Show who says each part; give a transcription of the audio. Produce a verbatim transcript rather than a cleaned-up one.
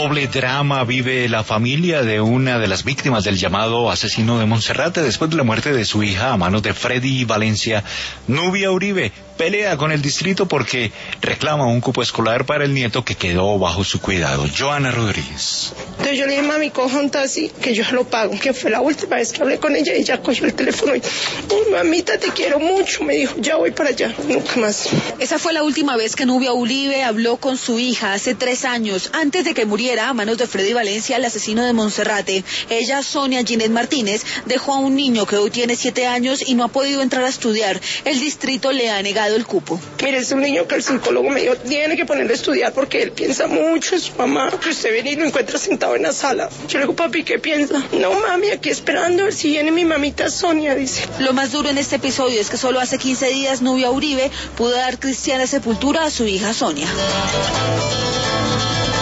Speaker 1: doble drama vive la familia de una de las víctimas del llamado asesino de Monserrate después de la muerte de su hija a manos de Freddy Valencia. Nubia Uribe pelea con el distrito porque reclama un cupo escolar para el nieto que quedó bajo su cuidado. Joana Rodríguez.
Speaker 2: Entonces yo le dije, mami, coja un taxi que yo lo pago, que fue la última vez que hablé con ella. Ella cogió el teléfono y, oh, mamita, te quiero mucho, me dijo, ya voy para allá, nunca más.
Speaker 3: Esa fue la última vez que Nubia Uribe habló con su hija hace tres años, antes de que muriera a manos de Freddy Valencia, el asesino de Monserrate. Ella, Sonia Ginette Martínez, dejó a un niño que hoy tiene siete años y no ha podido entrar a estudiar. El distrito le ha negado el cupo.
Speaker 2: Mire, es un niño que el psicólogo me dijo, tiene que ponerle a estudiar porque él piensa mucho en su mamá. Que usted viene y lo encuentra sentado en la sala. Yo le digo, papi, ¿qué piensa? No, mami, aquí esperando a ver si viene mi mamita Sonia, dice.
Speaker 3: Lo más duro en este episodio es que solo hace quince días Nubia Uribe pudo dar cristiana sepultura a su hija Sonia.